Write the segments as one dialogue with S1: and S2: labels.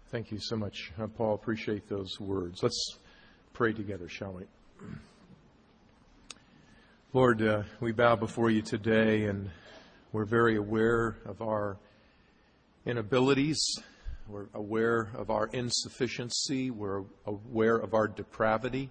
S1: Thank you so much, Paul. Appreciate those words. Let's pray together, shall we? Lord, we bow before you today, and we're very aware of our inabilities. We're aware of our insufficiency. We're aware of our depravity.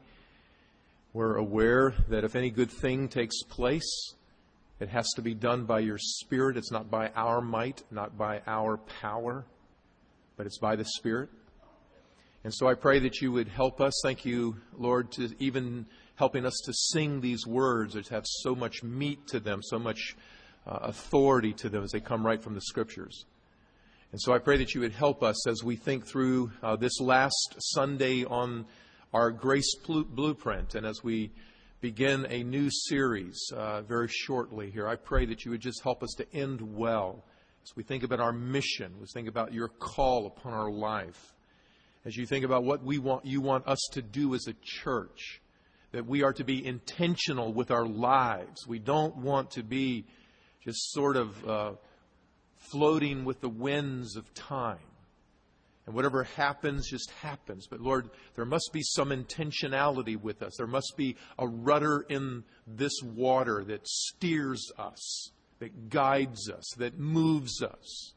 S1: We're aware that if any good thing takes place, it has to be done by your Spirit. It's not by our might, not by our power, but it's by the Spirit. And so I pray that you would help us. Thank you, Lord, to even helping us to sing these words that have so much meat to them, so much authority to them as they come right from the Scriptures. And so I pray that you would help us as we think through this last Sunday on our Grace Blueprint, and as we begin a new series very shortly here. I pray that you would just help us to end well. As we think about our mission, as we think about your call upon our life, as you think about what you want us to do as a church, that we are to be intentional with our lives. We don't want to be just sort of floating with the winds of time. And whatever happens, just happens. But Lord, there must be some intentionality with us. There must be a rudder in this water that steers us, that guides us, that moves us.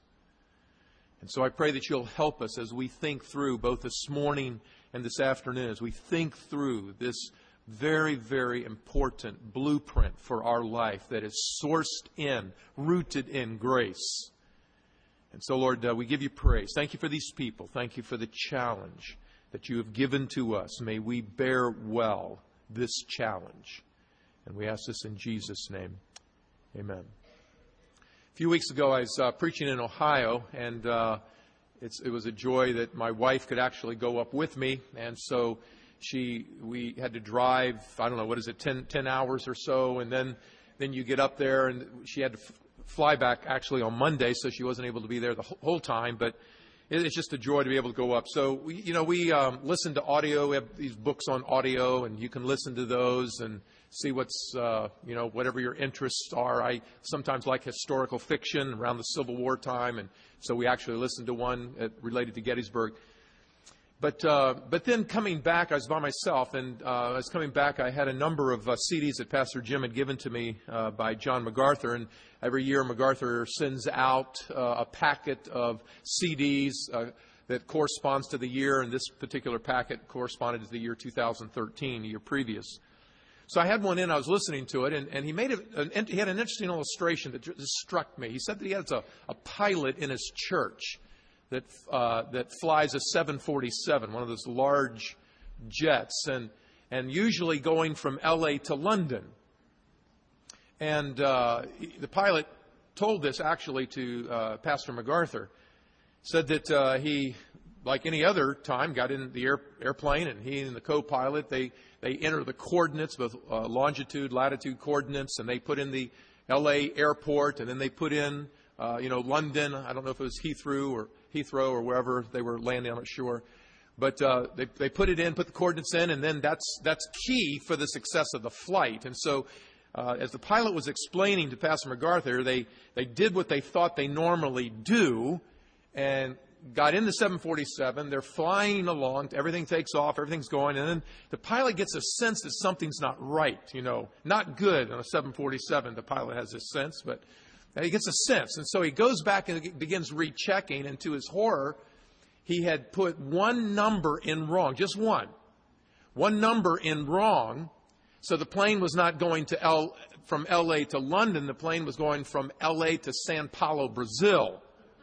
S1: And so I pray that you'll help us as we think through, both this morning and this afternoon, as we think through this very, very important blueprint for our life that is sourced in, rooted in grace. And so, Lord, we give you praise. Thank you for these people. Thank you for the challenge that you have given to us. May we bear well this challenge. And we ask this in Jesus' name. Amen. A few weeks ago, I was preaching in Ohio, and it was a joy that my wife could actually go up with me. And so we had to drive, 10 hours or so, and then you get up there, and she had to fly back actually on Monday, so she wasn't able to be there the whole time, but it's just a joy to be able to go up. So we listen to audio. We have these books on audio, and you can listen to those and see what's, whatever your interests are. I sometimes like historical fiction around the Civil War time, and so we actually listened to one related to Gettysburg. But then coming back, I was by myself, and I was coming back, I had a number of CDs that Pastor Jim had given to me by John MacArthur, and every year MacArthur sends out a packet of CDs that corresponds to the year, and this particular packet corresponded to the year 2013, the year previous. So I had one in, I was listening to it, and he he had an interesting illustration that just struck me. He said that he has a pilot in his church that flies a 747, one of those large jets, and usually going from L.A. to London. And the pilot told this actually to Pastor MacArthur, said that he, like any other time, got in the airplane, and he and the co-pilot, they enter the coordinates, both longitude, latitude coordinates, and they put in the L.A. airport, and then they put in London. I don't know if it was Heathrow or wherever they were landing, I'm not sure. But they put it in, put the coordinates in, and then that's key for the success of the flight. And so as the pilot was explaining to Pastor MacArthur, they did what they thought they normally do and got in the 747. They're flying along. Everything takes off. Everything's going. And then the pilot gets a sense that something's not right, not good on a 747. The pilot has this sense, but he gets a sense. And so he goes back and begins rechecking. And to his horror, he had put one number in wrong, just one. One number in wrong. So the plane was not going from L.A. to London. The plane was going from L.A. to Sao Paulo, Brazil.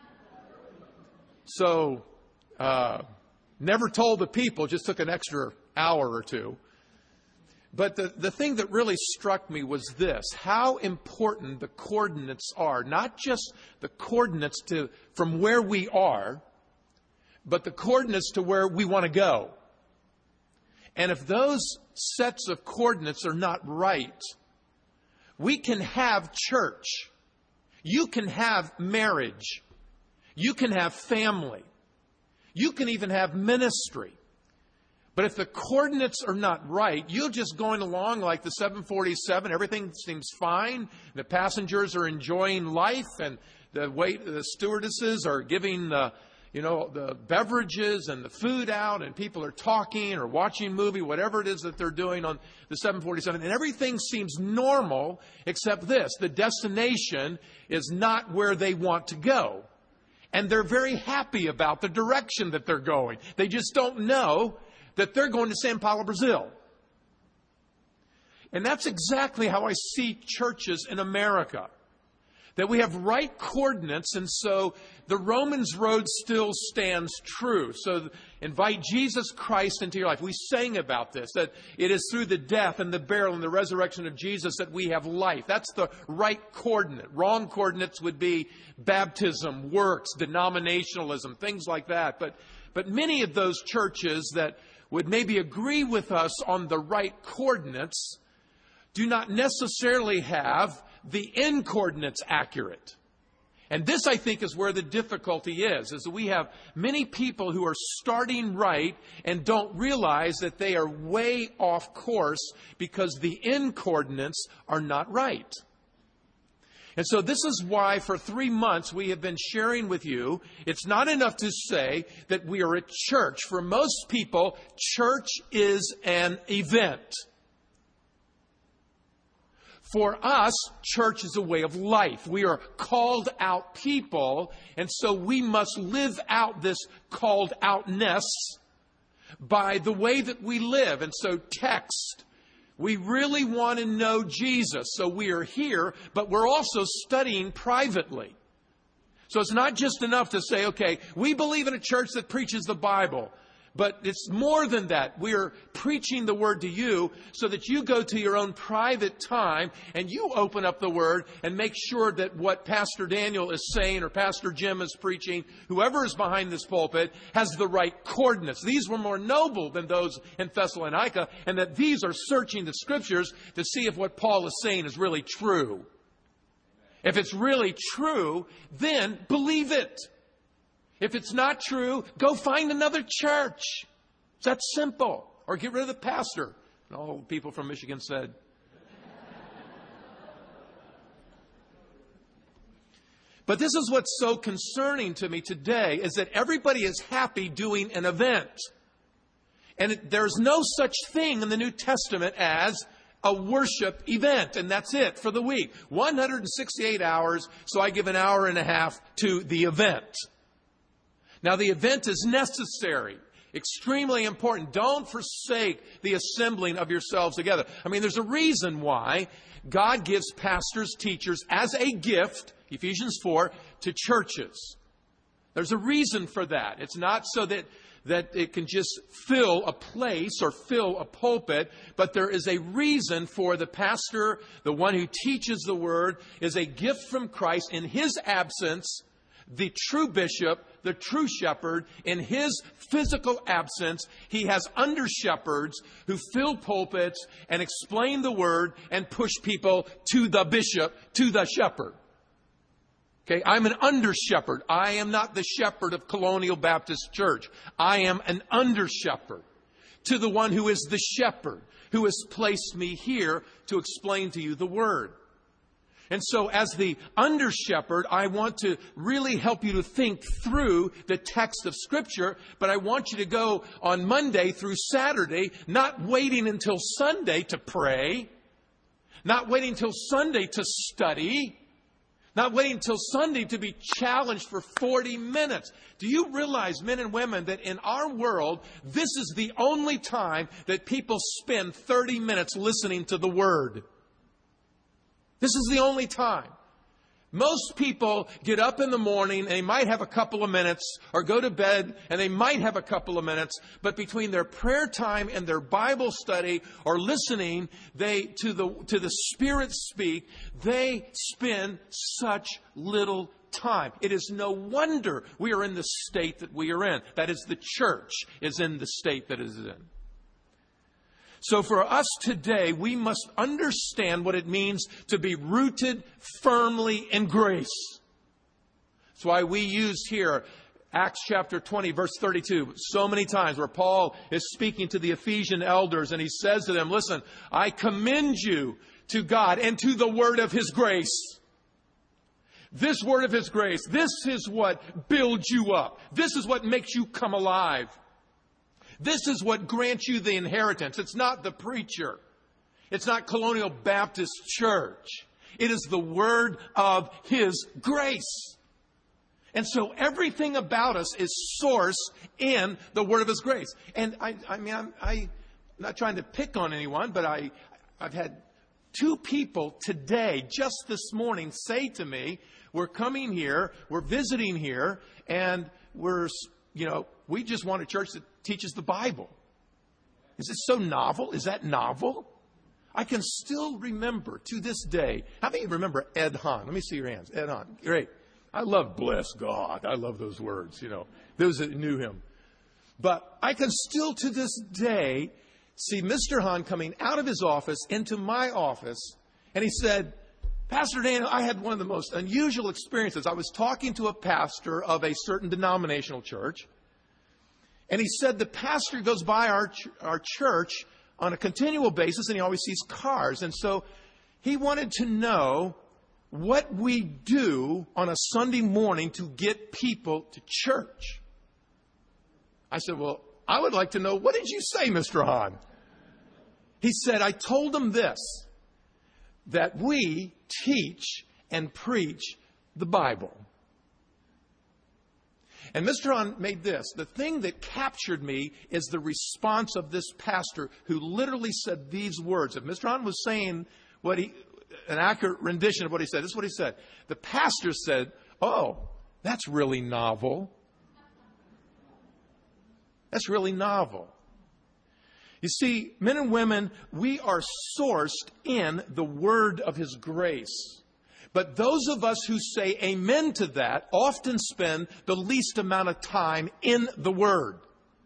S1: So never told the people, just took an extra hour or two. But the thing that really struck me was this, how important the coordinates are, not just the coordinates from where we are, but the coordinates to where we want to go. And if those sets of coordinates are not right, we can have church. You can have marriage. You can have family. You can even have ministry. But if the coordinates are not right, you're just going along like the 747. Everything seems fine. The passengers are enjoying life, and the stewardesses are giving the beverages and the food out, and people are talking or watching a movie, whatever it is that they're doing on the 747, and everything seems normal except this. The destination is not where they want to go. And they're very happy about the direction that they're going. They just don't know that they're going to Sao Paulo, Brazil. And that's exactly how I see churches in America. That we have right coordinates, and so the Romans road still stands true. So invite Jesus Christ into your life. We sang about this, that it is through the death and the burial and the resurrection of Jesus that we have life. That's the right coordinate. Wrong coordinates would be baptism, works, denominationalism, things like that. But many of those churches that would maybe agree with us on the right coordinates do not necessarily have the end coordinates accurate. And this, I think, is where the difficulty is that we have many people who are starting right and don't realize that they are way off course because the end coordinates are not right. And so this is why for 3 months we have been sharing with you, it's not enough to say that we are a church. For most people, church is an event. For us, church is a way of life. We are called out people, and so we must live out this called outness by the way that we live. And so text, we really want to know Jesus, so we are here, but we're also studying privately. So it's not just enough to say, okay, we believe in a church that preaches the Bible. But it's more than that. We are preaching the Word to you so that you go to your own private time and you open up the Word and make sure that what Pastor Daniel is saying or Pastor Jim is preaching, whoever is behind this pulpit, has the right coordinates. These were more noble than those in Thessalonica, and that these are searching the Scriptures to see if what Paul is saying is really true. If it's really true, then believe it. If it's not true, go find another church. It's that simple. Or get rid of the pastor. And all the people from Michigan said. But this is what's so concerning to me today, is that everybody is happy doing an event. And there's no such thing in the New Testament as a worship event. And that's it for the week. 168 hours, so I give an hour and a half to the event. Now, the event is necessary, extremely important. Don't forsake the assembling of yourselves together. I mean, there's a reason why God gives pastors, teachers as a gift, Ephesians 4, to churches. There's a reason for that. It's not so that it can just fill a place or fill a pulpit, but there is a reason for the pastor, the one who teaches the Word, is a gift from Christ. In his absence, the true bishop, the true shepherd, in his physical absence, he has under shepherds who fill pulpits and explain the Word and push people to the bishop, to the shepherd. Okay, I'm an under shepherd. I am not the shepherd of Colonial Baptist Church. I am an under shepherd to the one who is the shepherd, who has placed me here to explain to you the Word. And so as the under shepherd, I want to really help you to think through the text of Scripture, but I want you to go on Monday through Saturday, not waiting until Sunday to pray, not waiting until Sunday to study, not waiting until Sunday to be challenged for 40 minutes. Do you realize, men and women, that in our world, this is the only time that people spend 30 minutes listening to the Word? This is the only time. Most people get up in the morning and they might have a couple of minutes, or go to bed and they might have a couple of minutes, but between their prayer time and their Bible study or listening to the Spirit speak, they spend such little time. It is no wonder we are in the state that we are in. That is, the church is in the state that it is in. So for us today, we must understand what it means to be rooted firmly in grace. That's why we used here Acts chapter 20, verse 32, so many times, where Paul is speaking to the Ephesian elders and he says to them, listen, I commend you to God and to the word of His grace. This word of His grace, this is what builds you up. This is what makes you come alive. This is what grants you the inheritance. It's not the preacher. It's not Colonial Baptist Church. It is the word of His grace. And so everything about us is sourced in the word of His grace. And I'm not trying to pick on anyone, but I've had 2 people today, just this morning, say to me, we're coming here, we're visiting here, and we just want a church that teaches the Bible. Is it so novel? Is that novel? I can still remember to this day. How many of you remember Ed Hahn? Let me see your hands. Ed Hahn. Great. I love bless God. I love those words, those that knew him. But I can still to this day see Mr. Hahn coming out of his office into my office, and he said, Pastor Daniel, I had one of the most unusual experiences. I was talking to a pastor of a certain denominational church, and he said the pastor goes by our church on a continual basis, and he always sees cars. And so he wanted to know what we do on a Sunday morning to get people to church. I said, well, I would like to know, what did you say, Mr. Hahn? He said, I told him this, that we teach and preach the Bible. And Mr. Hahn made this. The thing that captured me is the response of this pastor who literally said these words. If Mr. Hahn was saying an accurate rendition of what he said, this is what he said. The pastor said, oh, that's really novel. That's really novel. You see, men and women, we are sourced in the word of His grace. But those of us who say amen to that often spend the least amount of time in the Word.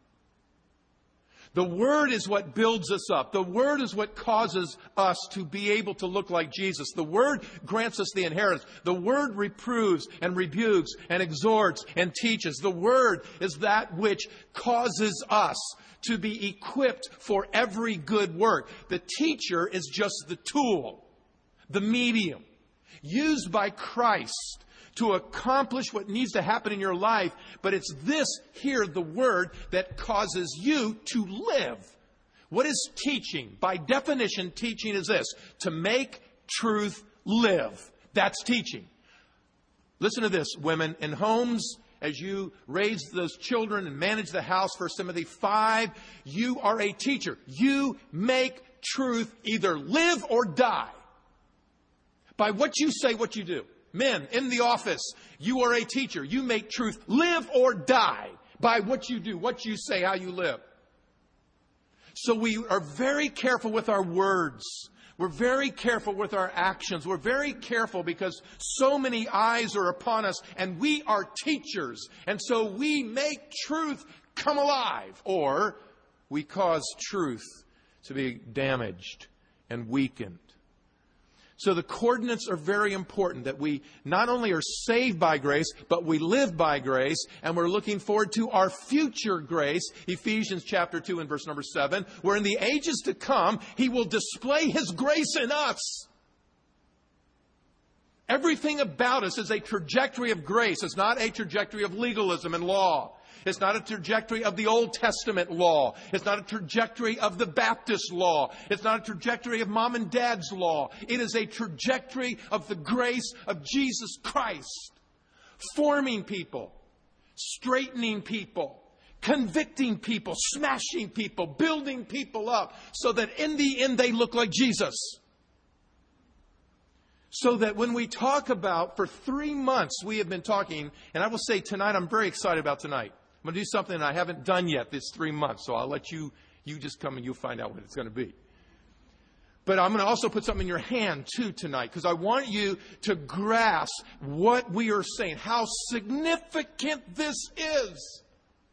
S1: The Word is what builds us up. The Word is what causes us to be able to look like Jesus. The Word grants us the inheritance. The Word reproves and rebukes and exhorts and teaches. The Word is that which causes us to be equipped for every good work. The teacher is just the tool, the medium, used by Christ to accomplish what needs to happen in your life. But it's this here, the Word, that causes you to live. What is teaching? By definition, teaching is this: to make truth live. That's teaching. Listen to this, women. In homes, as you raise those children and manage the house, 1 Timothy 5, you are a teacher. You make truth either live or die. By what you say, what you do. Men, in the office, you are a teacher. You make truth live or die by what you do, what you say, how you live. So we are very careful with our words. We're very careful with our actions. We're very careful because so many eyes are upon us, and we are teachers. And so we make truth come alive, or we cause truth to be damaged and weakened. So the coordinates are very important, that we not only are saved by grace, but we live by grace, and we're looking forward to our future grace, Ephesians chapter 2 and verse number 7, where in the ages to come, He will display His grace in us. Everything about us is a trajectory of grace. It's not a trajectory of legalism and law. It's not a trajectory of the Old Testament law. It's not a trajectory of the Baptist law. It's not a trajectory of mom and dad's law. It is a trajectory of the grace of Jesus Christ, forming people, straightening people, convicting people, smashing people, building people up so that in the end they look like Jesus. So that when we talk about, for 3 months we have been talking, and I will say tonight, I'm very excited about tonight. I'm going to do something I haven't done yet this 3 months, so I'll let you just come and you'll find out what it's going to be. But I'm going to also put something in your hand too tonight, because I want you to grasp what we are saying, how significant this is.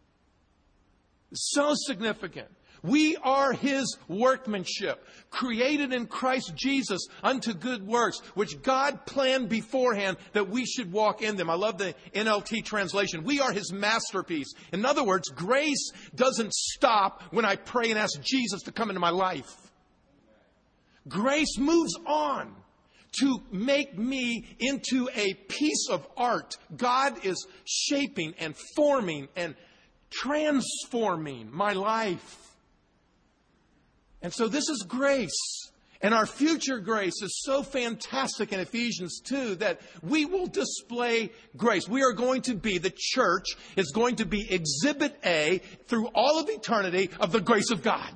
S1: So significant. We are His workmanship, created in Christ Jesus unto good works, which God planned beforehand that we should walk in them. I love the NLT translation. We are His masterpiece. In other words, grace doesn't stop when I pray and ask Jesus to come into my life. Grace moves on to make me into a piece of art. God is shaping and forming and transforming my life. And so this is grace. And our future grace is so fantastic in Ephesians 2 that we will display grace. We are going to be, the church is going to be exhibit A through all of eternity of the grace of God.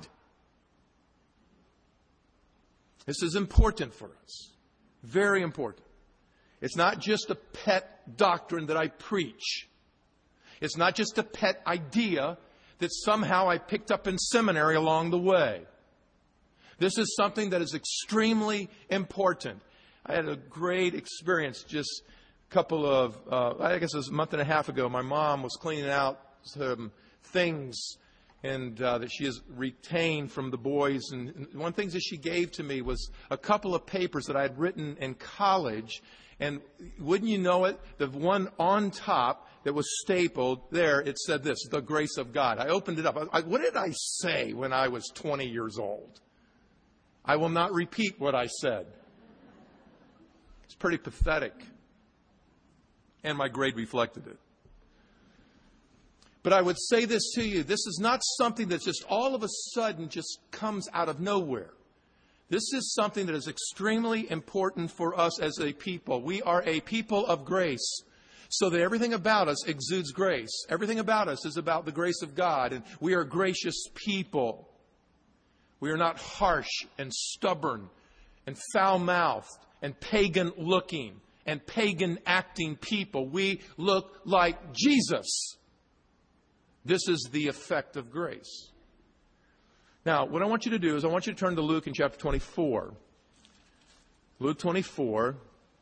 S1: This is important for us. Very important. It's not just a pet doctrine that I preach. It's not just a pet idea that somehow I picked up in seminary along the way. This is something that is extremely important. I had a great experience just a couple of, I guess it was a month and a half ago. My mom was cleaning out some things and that she has retained from the boys. And one of the things that she gave to me was a couple of papers that I had written in college. And wouldn't you know it, the one on top that was stapled there, it said this, the grace of God. I opened it up. What did I say when I was 20 years old? I will not repeat what I said. It's pretty pathetic. And my grade reflected it. But I would say this to you. This is not something that just all of a sudden just comes out of nowhere. This is something that is extremely important for us as a people. We are a people of grace. So that everything about us exudes grace. Everything about us is about the grace of God. And we are gracious people. We are not harsh and stubborn and foul-mouthed and pagan-looking and pagan-acting people. We look like Jesus. This is the effect of grace. Now, what I want you to do is I want you to turn to Luke in chapter 24. Luke 24.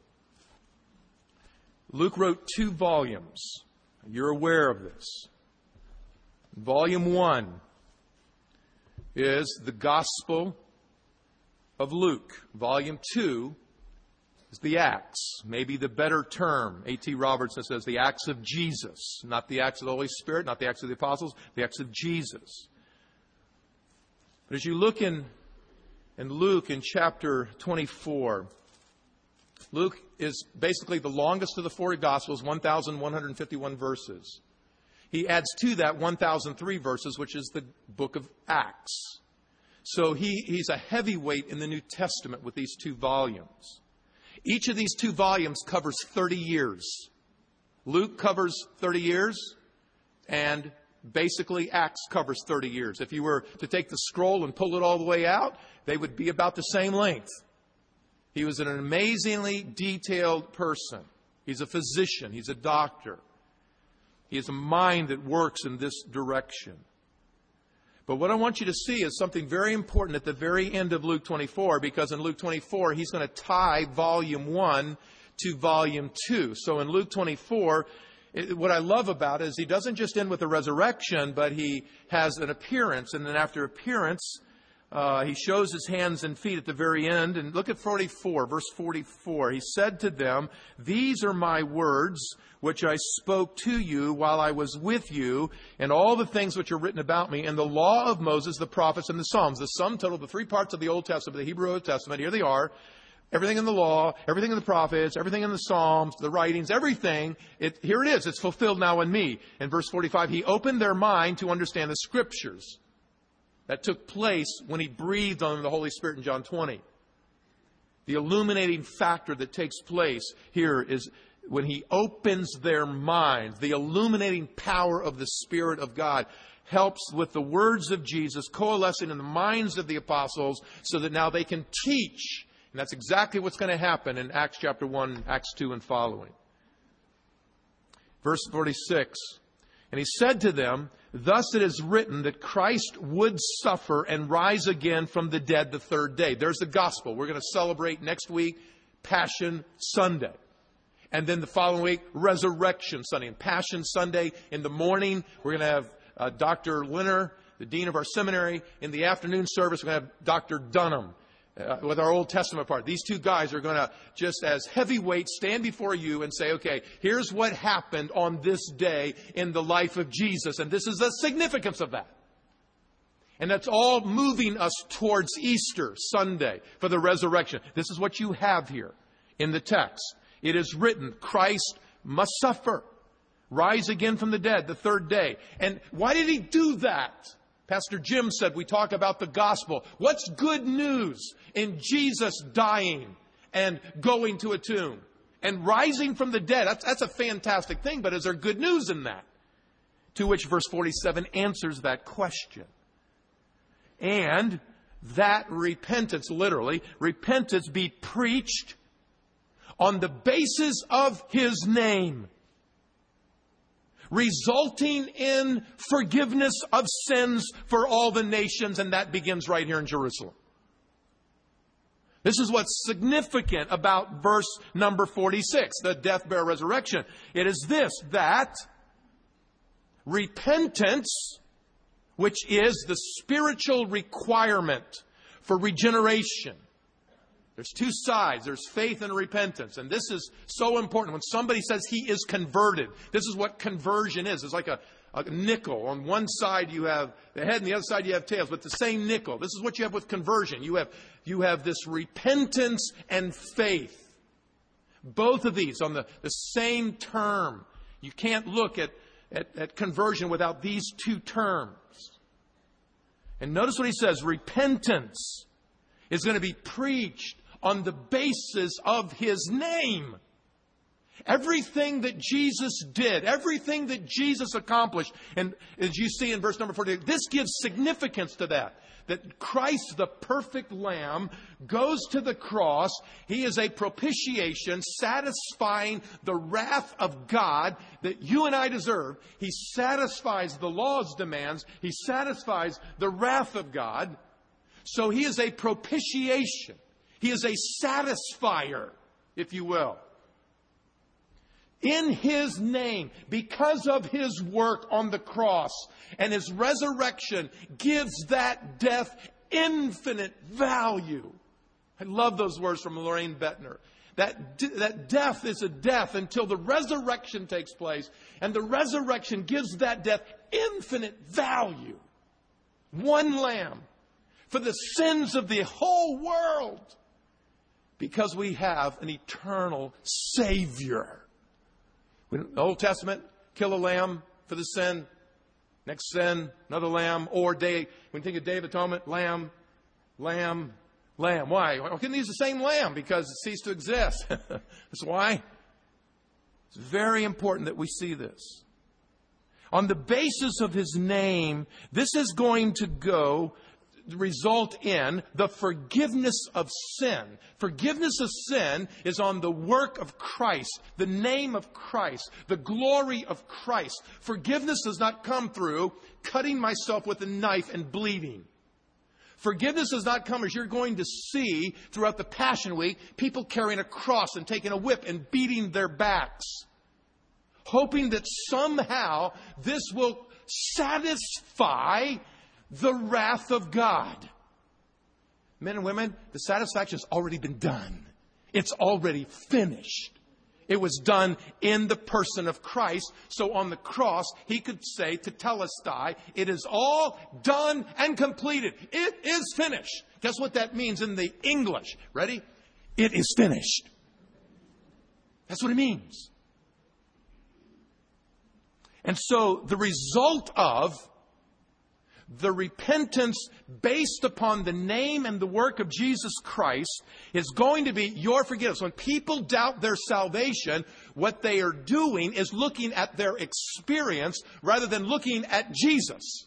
S1: Luke wrote 2 volumes. You're aware of this. Volume 1 is the Gospel of Luke. Volume 2 is the Acts. Maybe the better term. A.T. Robertson says the Acts of Jesus. Not the Acts of the Holy Spirit, not the Acts of the Apostles, the Acts of Jesus. But as you look in Luke in chapter 24, Luke is basically the longest of the 4 Gospels, 1,151 verses. He adds to that 1,003 verses, which is the book of Acts. So he's a heavyweight in the New Testament with these 2 volumes. Each of these 2 volumes covers 30 years. Luke covers 30 years, and basically Acts covers 30 years. If you were to take the scroll and pull it all the way out, they would be about the same length. He was an amazingly detailed person. He's a physician. He's a doctor. He has a mind that works in this direction. But what I want you to see is something very important at the very end of Luke 24, because in Luke 24, he's going to tie volume 1 to volume 2. So in Luke 24, what I love about it is he doesn't just end with the resurrection, but he has an appearance. And then after appearance, he shows his hands and feet at the very end. And look at 44, verse 44. He said to them, "These are my words which I spoke to you while I was with you, and all the things which are written about me in the law of Moses, the prophets, and the Psalms." The sum total of the 3 parts of the Old Testament, the Hebrew Old Testament, here they are. Everything in the law, everything in the prophets, everything in the Psalms, the writings, everything. Here it is. It's fulfilled now in me. In verse 45, he opened their mind to understand the Scriptures. That took place when he breathed on the Holy Spirit in John 20. The illuminating factor that takes place here is when he opens their minds. The illuminating power of the Spirit of God helps with the words of Jesus coalescing in the minds of the apostles so that now they can teach. And that's exactly what's going to happen in Acts chapter 1, Acts 2 and following. Verse 46, "And he said to them, 'Thus it is written that Christ would suffer and rise again from the dead the 3rd day.'" There's the gospel. We're going to celebrate next week Passion Sunday. And then the following week, Resurrection Sunday. And Passion Sunday in the morning, we're going to have Dr. Linner, the dean of our seminary. In the afternoon service, we're going to have Dr. Dunham. With our Old Testament part. These 2 guys are going to, just as heavyweights, stand before you and say, okay, here's what happened on this day in the life of Jesus. And this is the significance of that. And that's all moving us towards Easter Sunday for the resurrection. This is what you have here. in the text. It is written, Christ must suffer, rise again from the dead the third day. And why did he do that? Pastor Jim said we talk about the gospel. What's good news in Jesus dying and going to a tomb and rising from the dead? That's a fantastic thing, but is there good news in that? To which verse 47 answers that question. And that repentance, literally, repentance be preached on the basis of his name, resulting in forgiveness of sins for all the nations, and that begins right here in Jerusalem. This is what's significant about verse number 46, the death, burial, resurrection. It is this, that repentance, which is the spiritual requirement for regeneration. There's two sides. There's faith and repentance. And this is so important. When somebody says he is converted, this is what conversion is. It's like a nickel. On one side you have the head and the other side you have tails, but the same nickel. This is what you have with conversion. You have this repentance and faith. Both of these on the same term. You can't look at conversion without these two terms. And notice what he says. Repentance is going to be preached on the basis of his name. Everything that Jesus did, everything that Jesus accomplished, and as you see in verse number 48, this gives significance to that. That Christ, the perfect Lamb, goes to the cross. He is a propitiation, satisfying the wrath of God that you and I deserve. He satisfies the law's demands. He satisfies the wrath of God. So he is a propitiation. He is a satisfier, if you will. In his name, because of his work on the cross and his resurrection, gives that death infinite value. I love those words from Lorraine Bettner. That death is a death until the resurrection takes place, and the resurrection gives that death infinite value. One lamb for the sins of the whole world, because we have an eternal Savior. In the Old Testament, kill a lamb for the sin. Next sin, another lamb. Or when you think of Day of Atonement, lamb. Why? Why couldn't they use the same lamb? Because it ceased to exist. That's why. It's very important that we see this. On the basis of his name, this is going to result in the forgiveness of sin. Forgiveness of sin is on the work of Christ, the name of Christ, the glory of Christ. Forgiveness does not come through cutting myself with a knife and bleeding. Forgiveness does not come, as you're going to see throughout the Passion Week, people carrying a cross and taking a whip and beating their backs, hoping that somehow this will satisfy the wrath of God. Men and women, the satisfaction has already been done. It's already finished. It was done in the person of Christ. So on the cross, he could say to Telestai, it is all done and completed. It is finished. Guess what that means in the English? Ready? It is finished. That's what it means. And so the result of the repentance based upon the name and the work of Jesus Christ is going to be your forgiveness. When people doubt their salvation, what they are doing is looking at their experience rather than looking at Jesus.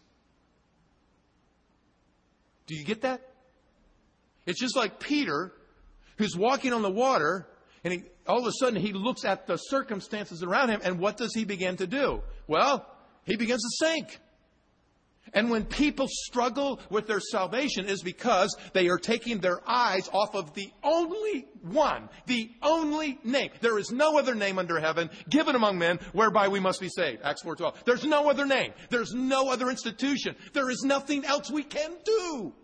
S1: Do you get that? It's just like Peter, who's walking on the water, and all of a sudden he looks at the circumstances around him, and what does he begin to do? Well, he begins to sink. And when people struggle with their salvation, is because they are taking their eyes off of the only one, the only name. There is no other name under heaven given among men whereby we must be saved. Acts 4:12. There's no other name. There's no other institution. There is nothing else we can do.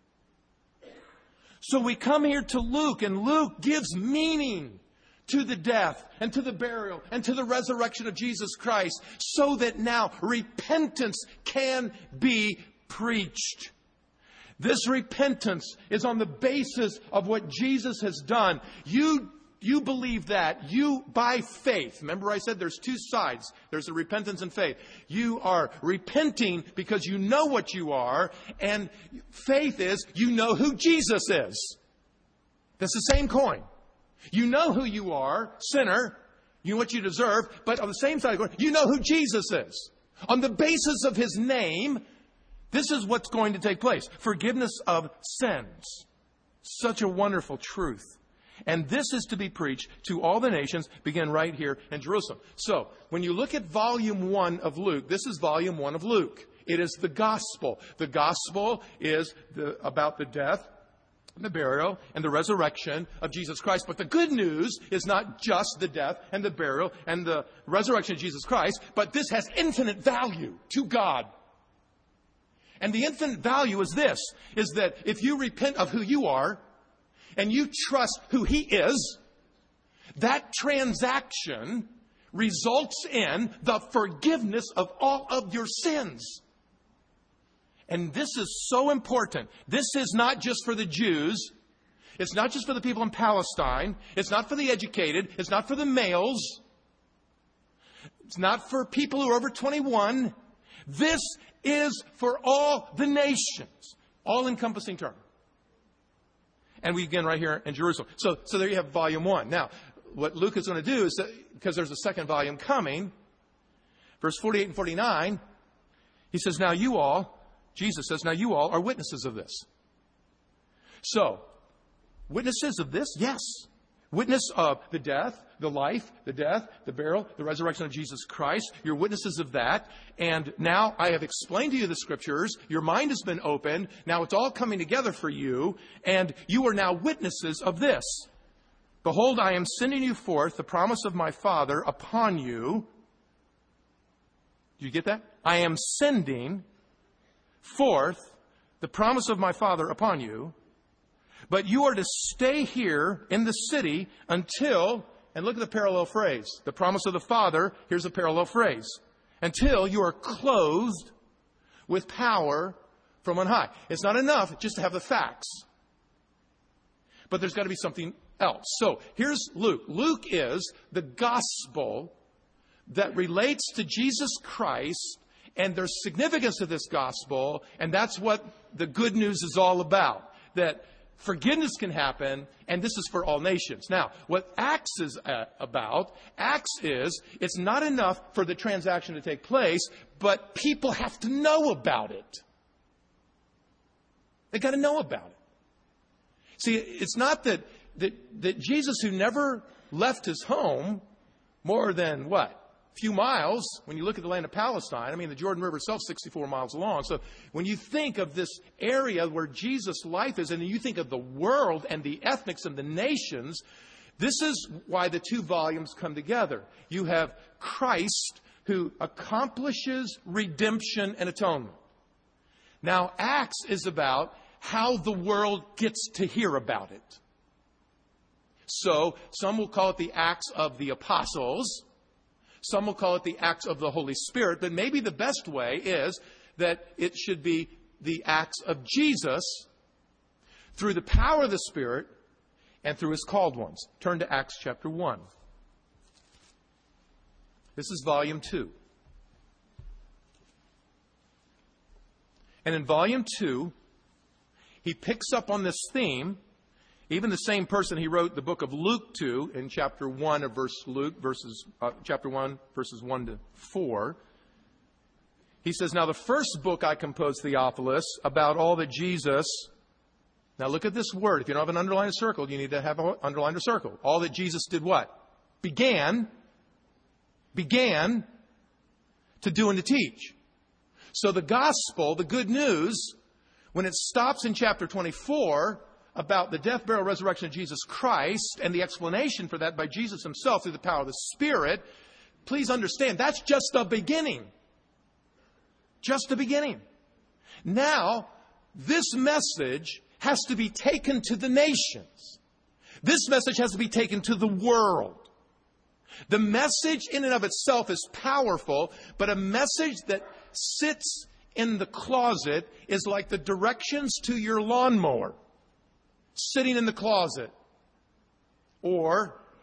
S1: So we come here to Luke, and Luke gives meaning to the death and to the burial and to the resurrection of Jesus Christ, so that now repentance can be preached. This repentance is on the basis of what Jesus has done. You you believe that, you, by faith, remember I said there's two sides. There's the repentance and faith. You are repenting because you know what you are, and faith is you know who Jesus is. That's the same coin. You know who you are, sinner, you know what you deserve, but on the same side of the coin, you know who Jesus is. On the basis of His name, this is what's going to take place. Forgiveness of sins. Such a wonderful truth. And this is to be preached to all the nations, begin right here in Jerusalem. So, when you look at volume 1 of Luke, this is volume 1 of Luke. It is the gospel. The gospel is about the death, the burial, and the resurrection of Jesus Christ. But the good news is not just the death and the burial and the resurrection of Jesus Christ, but this has infinite value to God. And the infinite value is this, is that if you repent of who you are, and you trust who He is, that transaction results in the forgiveness of all of your sins. And this is so important. This is not just for the Jews. It's not just for the people in Palestine. It's not for the educated. It's not for the males. It's not for people who are over 21. This is for all the nations. All-encompassing term. And we begin right here in Jerusalem. So there you have volume 1. Now, what Luke is going to do is, because there's a second volume coming, verse 48 and 49, he says, now you all, Jesus says, now you all are witnesses of this. So, witnesses of this? Yes. Witness of the death, the life, the death, the burial, the resurrection of Jesus Christ. You're witnesses of that. And now I have explained to you the Scriptures. Your mind has been opened. Now it's all coming together for you. And you are now witnesses of this. Behold, I am sending you forth the promise of my Father upon you. Do you get that? I am sending forth the promise of my Father upon you. But you are to stay here in the city until, and look at the parallel phrase, the promise of the Father, here's a parallel phrase, until you are clothed with power from on high. It's not enough just to have the facts, but there's got to be something else. So here's Luke. Luke is the gospel that relates to Jesus Christ, and there's significance to this gospel, and that's what the good news is all about, that forgiveness can happen, and this is for all nations. Now, what Acts is about, Acts is, it's not enough for the transaction to take place, but people have to know about it. They got to know about it. See, it's not that Jesus, who never left his home more than what? Few miles, when you look at the land of Palestine, I mean, the Jordan River itself is 64 miles long. So when you think of this area where Jesus' life is, and you think of the world and the ethnics and the nations, this is why the two volumes come together. You have Christ, who accomplishes redemption and atonement. Now, Acts is about how the world gets to hear about it. So some will call it the Acts of the Apostles. Some will call it the Acts of the Holy Spirit, but maybe the best way is that it should be the Acts of Jesus through the power of the Spirit and through His called ones. Turn to Acts chapter 1. This is volume 2. And in volume 2, he picks up on this theme. Even the same person he wrote the book of Luke to in chapter 1 of chapter 1, verses 1 to 4. He says, now the first book I composed, Theophilus, about all that Jesus... Now look at this word. If you don't have an underlined circle, you need to have an underlined circle. All that Jesus did what? Began to do and to teach. So the gospel, the good news, when it stops in chapter 24... about the death, burial, resurrection of Jesus Christ and the explanation for that by Jesus himself through the power of the Spirit, please understand, that's just the beginning. Just the beginning. Now, this message has to be taken to the nations. This message has to be taken to the world. The message in and of itself is powerful, but a message that sits in the closet is like the directions to your lawnmower. Sitting in the closet. Or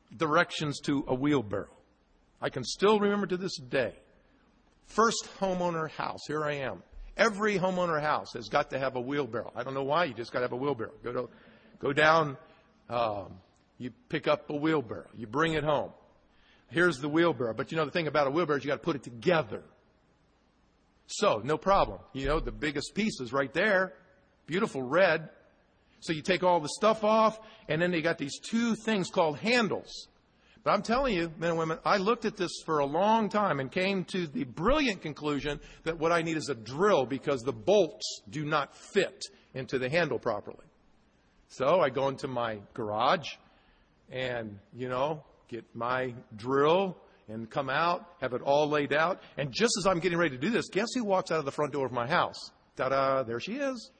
S1: directions to a wheelbarrow. I can still remember to this day. First homeowner house. Here I am. Every homeowner house has got to have a wheelbarrow. I don't know why. You just got to have a wheelbarrow. Go down. You pick up a wheelbarrow. You bring it home. Here's the wheelbarrow. But the thing about a wheelbarrow is you got to put it together. So, no problem. The biggest piece is right there. Beautiful red. So you take all the stuff off, and then they got these two things called handles. But I'm telling you, men and women, I looked at this for a long time and came to the brilliant conclusion that what I need is a drill because the bolts do not fit into the handle properly. So I go into my garage and, get my drill and come out, have it all laid out. And just as I'm getting ready to do this, guess who walks out of the front door of my house? Ta-da, there she is.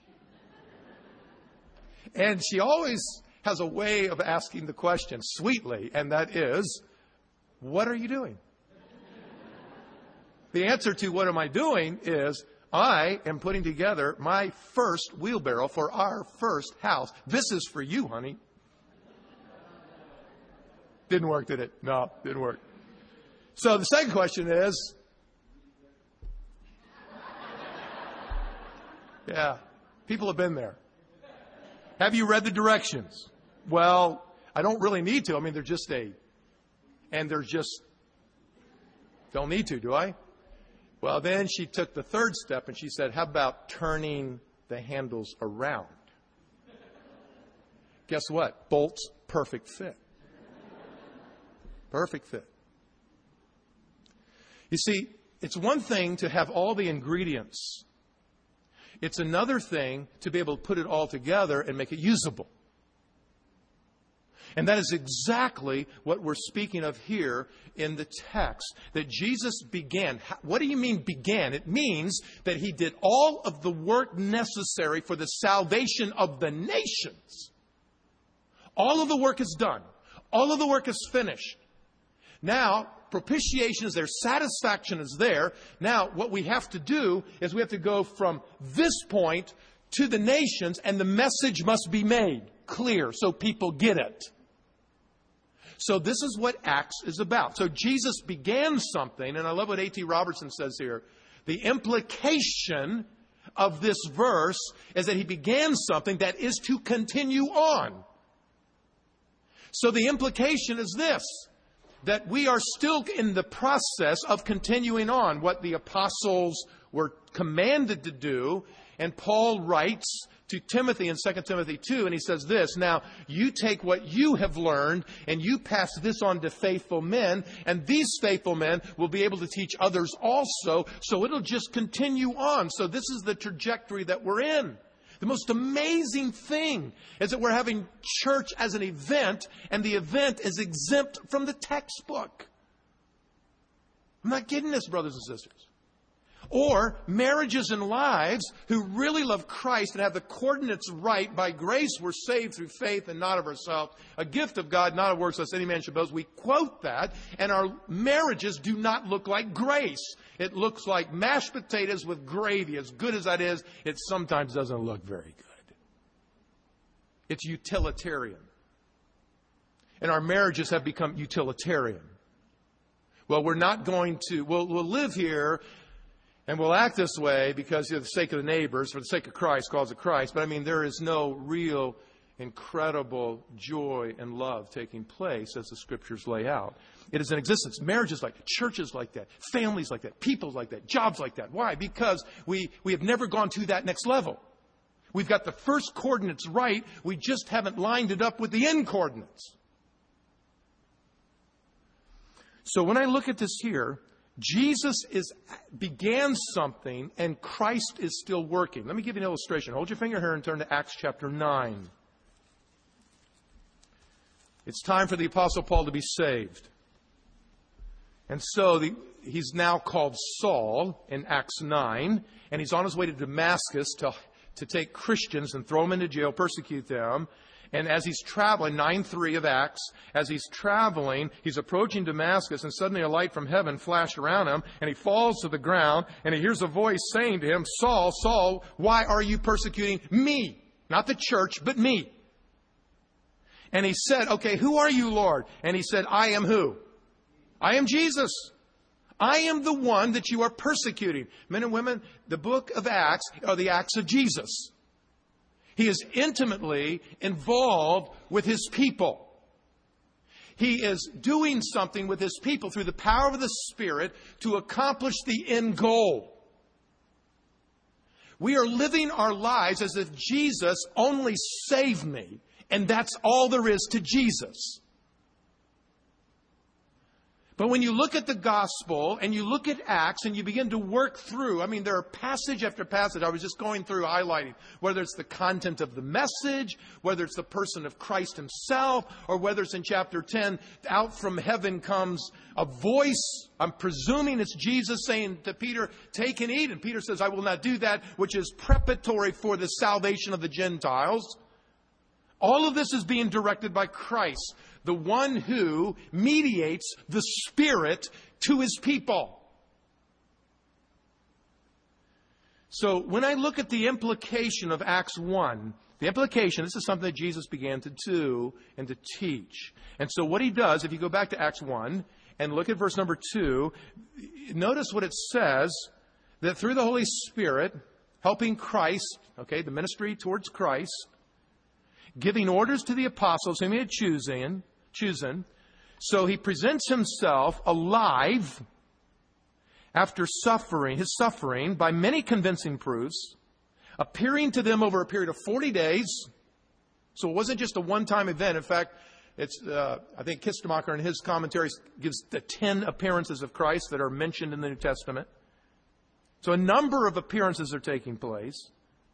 S1: And she always has a way of asking the question sweetly, and that is, what are you doing? The answer to what am I doing is, I am putting together my first wheelbarrow for our first house. This is for you, honey. Didn't work, did it? No, didn't work. So the second question is, yeah, people have been there. Have you read the directions? Well, I don't really need to. I mean, don't need to, do I? Well, then she took the third step and she said, how about turning the handles around? Guess what? Bolts, perfect fit. Perfect fit. You see, it's one thing to have all the ingredients. It's another thing to be able to put it all together and make it usable. And that is exactly what we're speaking of here in the text, that Jesus began. What do you mean began? It means that he did all of the work necessary for the salvation of the nations. All of the work is done. All of the work is finished. Now, propitiation is there. Satisfaction is there. Now, what we have to do is we have to go from this point to the nations, and the message must be made clear so people get it. So this is what Acts is about. So Jesus began something, and I love what A.T. Robertson says here. The implication of this verse is that he began something that is to continue on. So the implication is this, that we are still in the process of continuing on what the apostles were commanded to do. And Paul writes to Timothy in 2 Timothy 2, and he says this, now you take what you have learned and you pass this on to faithful men, and these faithful men will be able to teach others also. So it'll just continue on. So this is the trajectory that we're in. The most amazing thing is that we're having church as an event, and the event is exempt from the textbook. I'm not getting this, brothers and sisters. Or marriages and lives who really love Christ and have the coordinates right. By grace we're saved through faith and not of ourselves. A gift of God, not of works, lest any man should boast. We quote that, and our marriages do not look like grace. It looks like mashed potatoes with gravy. As good as that is, it sometimes doesn't look very good. It's utilitarian. And our marriages have become utilitarian. Well, we're not going to, we'll live here and we'll act this way because for the sake of the neighbors, for the sake of Christ, calls it Christ. But I mean, there is no real incredible joy and love taking place as the Scriptures lay out. It is in existence. Marriages like that, churches like that, families like that, people like that, jobs like that. Why? Because we have never gone to that next level. We've got the first coordinates right. We just haven't lined it up with the end coordinates. So when I look at this here, Jesus began something and Christ is still working. Let me give you an illustration. Hold your finger here and turn to Acts chapter 9. It's time for the Apostle Paul to be saved. And so he's now called Saul in Acts 9, and he's on his way to Damascus to take Christians and throw them into jail, persecute them. And as he's traveling, 9:3 of Acts, as he's traveling, he's approaching Damascus, and suddenly a light from heaven flashed around him, and he falls to the ground, and he hears a voice saying to him, Saul, Saul, why are you persecuting me? Not the church, but me. And he said, okay, who are you, Lord? And he said, I am who? I am Jesus. I am the one that you are persecuting. Men and women, the book of Acts are the acts of Jesus. He is intimately involved with his people. He is doing something with his people through the power of the Spirit to accomplish the end goal. We are living our lives as if Jesus only saved me, and that's all there is to Jesus. But when you look at the gospel and you look at Acts and you begin to work through, there are passage after passage. I was just going through highlighting, whether it's the content of the message, whether it's the person of Christ himself, or whether it's in chapter 10, out from heaven comes a voice. I'm presuming it's Jesus saying to Peter, take and eat. And Peter says, I will not do that, which is preparatory for the salvation of the Gentiles. All of this is being directed by Christ, the one who mediates the Spirit to his people. So when I look at the implication of Acts 1, the implication, this is something that Jesus began to do and to teach. And so what he does, if you go back to Acts 1 and look at verse number 2, notice what it says, that through the Holy Spirit, helping Christ, the ministry towards Christ, giving orders to the apostles whom he had chosen. So he presents himself alive after his suffering by many convincing proofs, appearing to them over a period of 40 days. So it wasn't just a one-time event. In fact, it's I think Kistemacher in his commentaries gives the 10 appearances of Christ that are mentioned in the New Testament. So a number of appearances are taking place.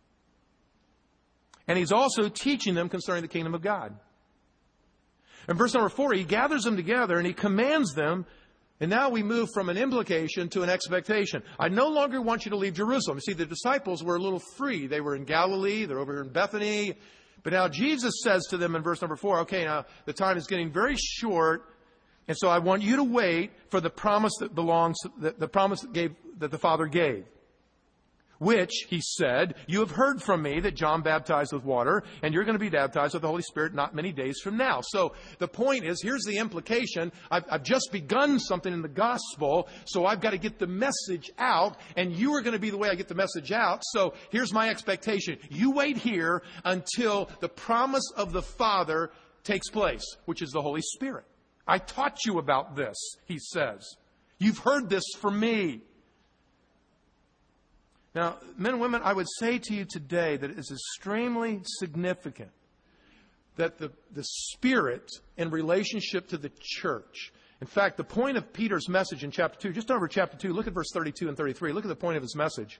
S1: And he's also teaching them concerning the kingdom of God. In verse number 4, he gathers them together and he commands them. And now we move from an implication to an expectation. I no longer want you to leave Jerusalem. See, the disciples were a little free. They were in Galilee. They're over here in Bethany. But now Jesus says to them in verse number 4, okay, now the time is getting very short. And so I want you to wait for the promise that belongs, the promise that the Father gave. Which, he said, you have heard from me that John baptized with water, and you're going to be baptized with the Holy Spirit not many days from now. So the point is, here's the implication. I've just begun something in the gospel, so I've got to get the message out, and you are going to be the way I get the message out. So here's my expectation. You wait here until the promise of the Father takes place, which is the Holy Spirit. I taught you about this, he says. You've heard this from me. Now, men and women, I would say to you today that it is extremely significant that the Spirit in relationship to the church. In fact, the point of Peter's message in chapter 2, just over chapter 2, look at verse 32 and 33. Look at the point of his message.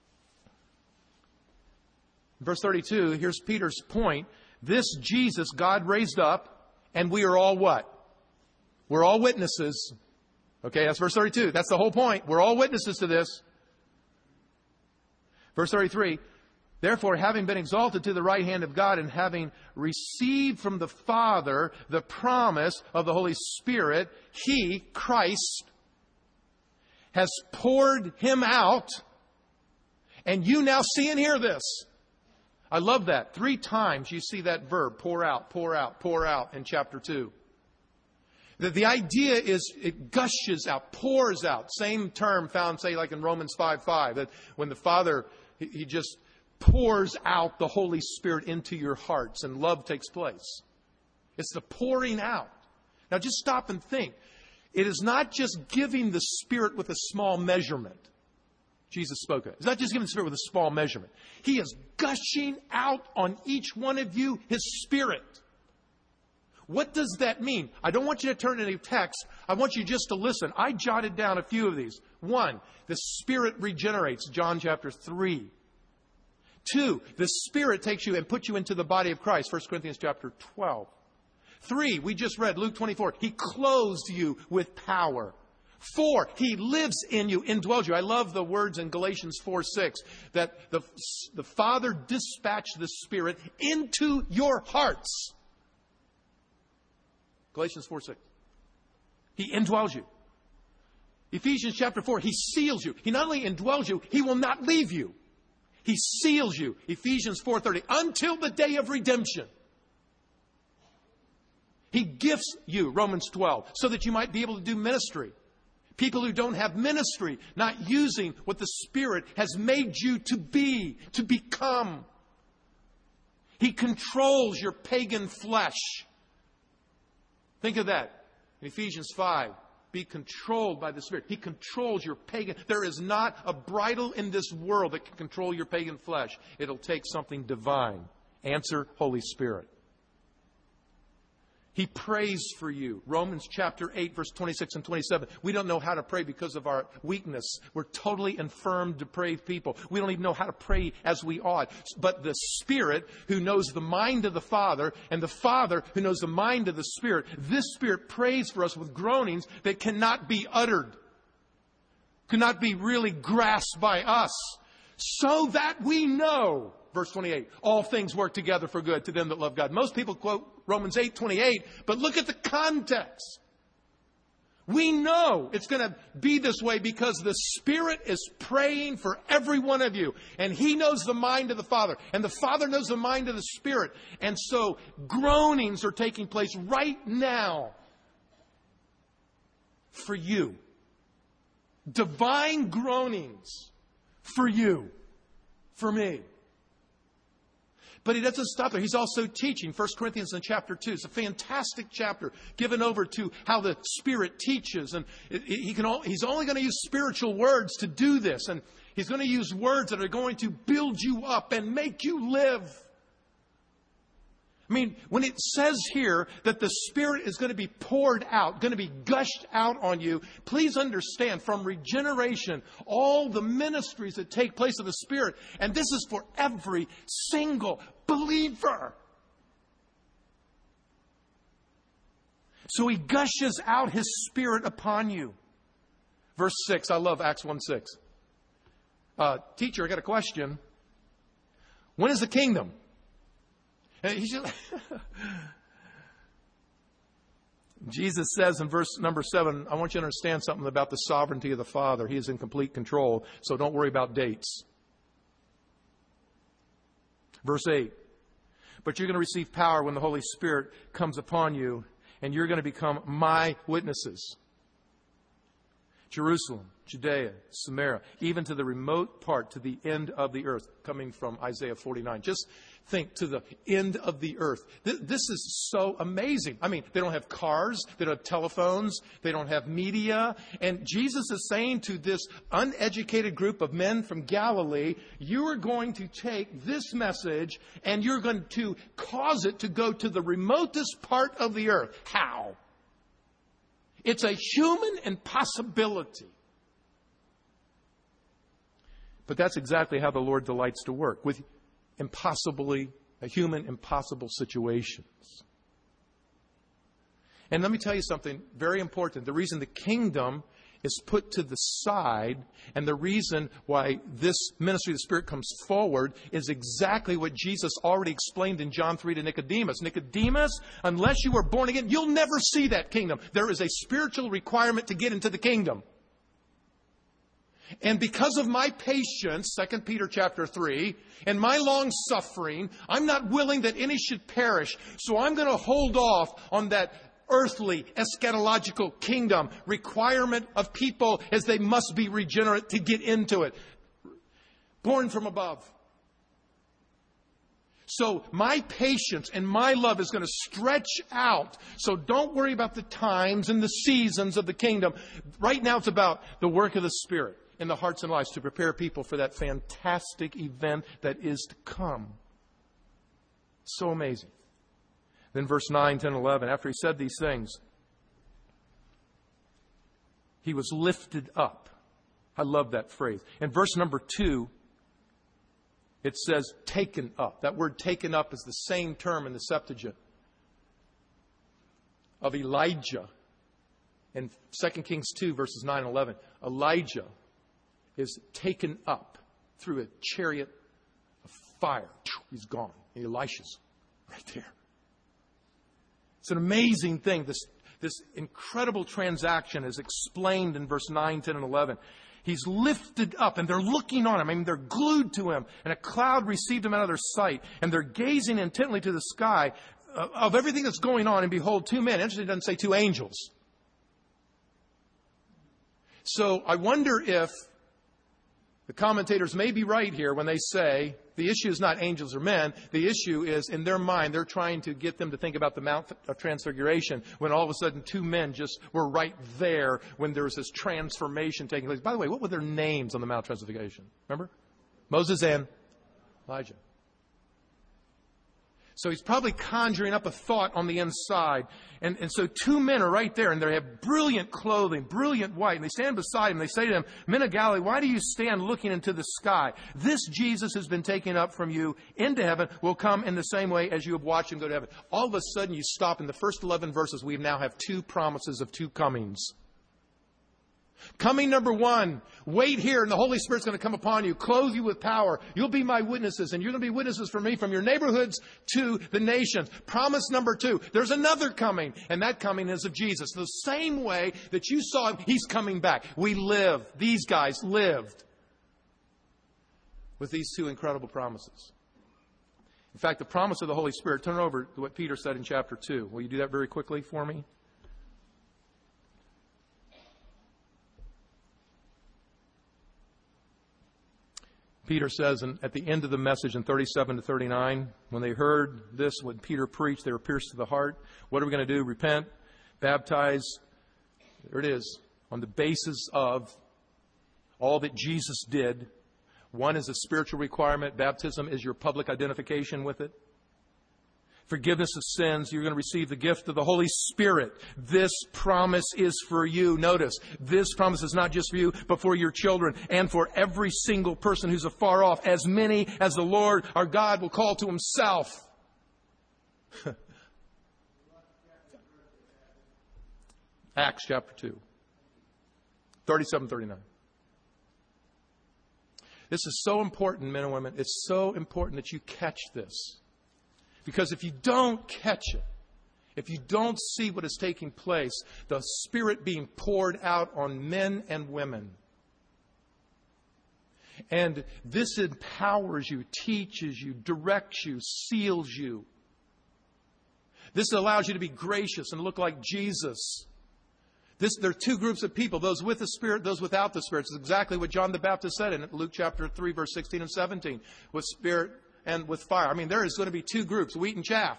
S1: Verse 32, here's Peter's point. This Jesus God raised up, and we are all what? We're all witnesses. Okay, that's verse 32. That's the whole point. We're all witnesses to this. Verse 33, therefore, having been exalted to the right hand of God and having received from the Father the promise of the Holy Spirit, he, Christ, has poured him out. And you now see and hear this. I love that. 3 times you see that verb, pour out, pour out, pour out in chapter 2. The idea is it gushes out, pours out. Same term found, say, like in Romans 5:5, that when the Father, He just pours out the Holy Spirit into your hearts and love takes place. It's the pouring out. Now just stop and think. It is not just giving the Spirit with a small measurement. Jesus spoke of it. It's not just giving the Spirit with a small measurement. He is gushing out on each one of you His Spirit. What does that mean? I don't want you to turn any text. I want you just to listen. I jotted down a few of these. 1, the Spirit regenerates, John chapter 3. 2, the Spirit takes you and puts you into the body of Christ, 1 Corinthians chapter 12. 3, we just read Luke 24. He clothes you with power. 4, He lives in you, indwells you. I love the words in Galatians 4:6 that the Father dispatched the Spirit into your hearts. Galatians 4:6. He indwells you. Ephesians chapter 4, He seals you. He not only indwells you, He will not leave you. He seals you. Ephesians 4:30. Until the day of redemption. He gifts you, Romans 12, so that you might be able to do ministry. People who don't have ministry, not using what the Spirit has made you to be, to become. He controls your pagan flesh. Think of that. In Ephesians 5, be controlled by the Spirit. He controls your pagan. There is not a bridle in this world that can control your pagan flesh. It'll take something divine. Answer, Holy Spirit. He prays for you. Romans chapter 8, verse 26 and 27. We don't know how to pray because of our weakness. We're totally infirm, depraved people. We don't even know how to pray as we ought. But the Spirit who knows the mind of the Father and the Father who knows the mind of the Spirit, this Spirit prays for us with groanings that cannot be uttered, cannot be really grasped by us, so that we know. Verse 28, all things work together for good to them that love God. Most people quote Romans 8:28, but look at the context. We know it's going to be this way because the Spirit is praying for every one of you. And He knows the mind of the Father. And the Father knows the mind of the Spirit. And so groanings are taking place right now for you. Divine groanings for you, for me. But He doesn't stop there. He's also teaching. 1 Corinthians in chapter 2. It's a fantastic chapter given over to how the Spirit teaches. And He's only going to use spiritual words to do this. And He's going to use words that are going to build you up and make you live. I mean, when it says here that the Spirit is going to be poured out, going to be gushed out on you, please understand from regeneration, all the ministries that take place of the Spirit. And this is for every single believer. So He gushes out His Spirit upon you. Verse 6, I love Acts 1:6. Teacher, I got a question. When is the kingdom? Jesus says in verse number 7, I want you to understand something about the sovereignty of the Father. He is in complete control, so don't worry about dates. Verse 8, but you're going to receive power when the Holy Spirit comes upon you, and you're going to become my witnesses. Jerusalem, Judea, Samaria, even to the remote part, to the end of the earth, coming from Isaiah 49. Just think, to the end of the earth. This is so amazing. I mean, they don't have cars, they don't have telephones, they don't have media. And Jesus is saying to this uneducated group of men from Galilee, you are going to take this message and you're going to cause it to go to the remotest part of the earth. How? It's a human impossibility. But that's exactly how the Lord delights to work, with human impossible situations. And let me tell you something very important. The reason the kingdom is put to the side, and the reason why this ministry of the Spirit comes forward, is exactly what Jesus already explained in John 3 to Nicodemus. Nicodemus, unless you are born again, you'll never see that kingdom. There is a spiritual requirement to get into the kingdom. And because of my patience, 2 Peter chapter 3, and my long suffering, I'm not willing that any should perish. So I'm going to hold off on that earthly, eschatological kingdom requirement of people, as they must be regenerate to get into it. Born from above. So my patience and my love is going to stretch out. So don't worry about the times and the seasons of the kingdom. Right now it's about the work of the Spirit in the hearts and lives to prepare people for that fantastic event that is to come. So amazing. Then verse 9, 10, 11, after He said these things, He was lifted up. I love that phrase. In verse number 2, it says taken up. That word taken up is the same term in the Septuagint of Elijah. In 2 Kings 2, verses 9 and 11, Elijah is taken up through a chariot of fire. He's gone. And Elisha's right there. It's an amazing thing. This incredible transaction is explained in verse 9, 10, and 11. He's lifted up, and they're looking on Him. I mean, they're glued to Him. And a cloud received Him out of their sight. And they're gazing intently to the sky. of everything that's going on, and behold, two men. Interesting, it doesn't say two angels. So I wonder if the commentators may be right here when they say the issue is not angels or men. The issue is, in their mind, they're trying to get them to think about the Mount of Transfiguration, when all of a sudden two men just were right there when there was this transformation taking place. By the way, what were their names on the Mount of Transfiguration? Remember? Moses and Elijah. So he's probably conjuring up a thought on the inside. And so two men are right there, and they have brilliant clothing, brilliant white. And they stand beside him. They say to him, "Men of Galilee, why do you stand looking into the sky? This Jesus has been taken up from you into heaven, will come in the same way as you have watched him go to heaven." All of a sudden, you stop in the first 11 verses. We now have two promises of two comings. Coming number one, wait here and the Holy Spirit's going to come upon you, clothe you with power. You'll be my witnesses, and you're going to be witnesses for me from your neighborhoods to the nations. Promise number two, there's another coming, and that coming is of Jesus. The same way that you saw him, he's coming back. We live. These guys lived with these two incredible promises. In fact, the promise of the Holy Spirit, turn over to what Peter said in chapter 2. Will you do that very quickly for me? Peter says at the end of the message in 37 to 39, when they heard this, when Peter preached, they were pierced to the heart. What are we going to do? Repent, baptize. There it is. On the basis of all that Jesus did. One is a spiritual requirement. Baptism is your public identification with it. Forgiveness of sins. You're going to receive the gift of the Holy Spirit. This promise is for you. Notice, this promise is not just for you, but for your children and for every single person who's afar off, as many as the Lord our God will call to himself. Acts chapter 2, 37, 39. This is so important, men and women. It's so important that you catch this. Because if you don't catch it, if you don't see what is taking place, the Spirit being poured out on men and women, and this empowers you, teaches you, directs you, seals you. This allows you to be gracious and look like Jesus. There are two groups of people, those with the Spirit, those without the Spirit. It's exactly what John the Baptist said in Luke chapter 3, verse 16 and 17. With Spirit and with fire. I mean, there is going to be two groups, wheat and chaff.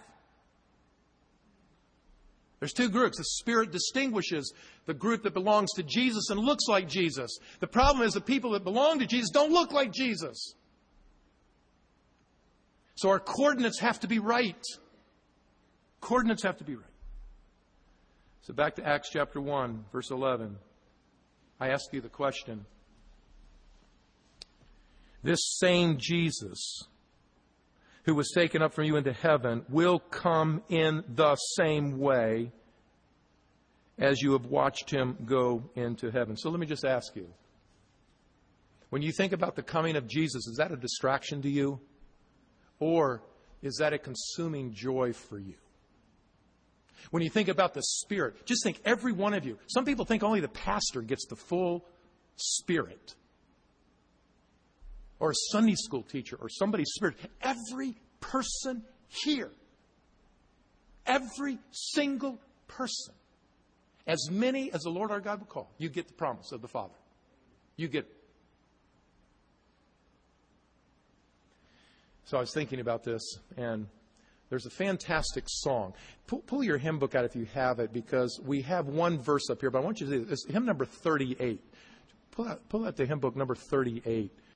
S1: There's two groups. The Spirit distinguishes the group that belongs to Jesus and looks like Jesus. The problem is the people that belong to Jesus don't look like Jesus. So our coordinates have to be right. Coordinates have to be right. So back to Acts chapter 1, verse 11. I ask you the question. This same Jesus who was taken up from you into heaven will come in the same way as you have watched him go into heaven. So let me just ask you. When you think about the coming of Jesus, is that a distraction to you? Or is that a consuming joy for you? When you think about the Spirit, just think every one of you. Some people think only the pastor gets the full Spirit. Or a Sunday school teacher or somebody's Spirit. Every person here. Every single person. As many as the Lord our God will call. You get the promise of the Father. You get it. So I was thinking about this, and there's a fantastic song. Pull your hymn book out if you have it, because we have one verse up here, but I want you to see this. It's hymn number 38. Pull out the hymn book number 38.